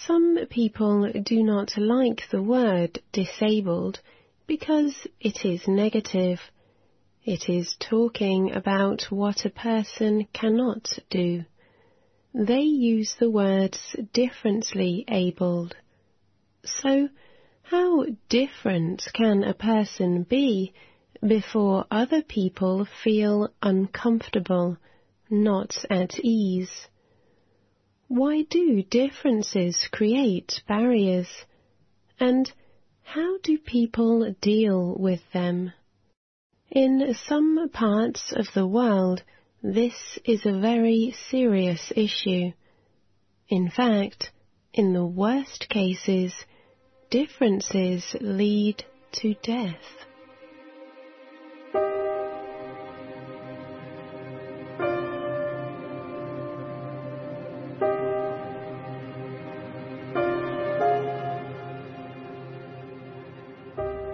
Some people do not like the word disabled because it is negative. It is talking about what a person cannot do. They use the words differently abled. So, how different can a person be before other people feel uncomfortable, not at ease? Why do differences create barriers? And how do people deal with them? In some parts of the world, this is a very serious issue. In fact, in the worst cases, differences lead to death.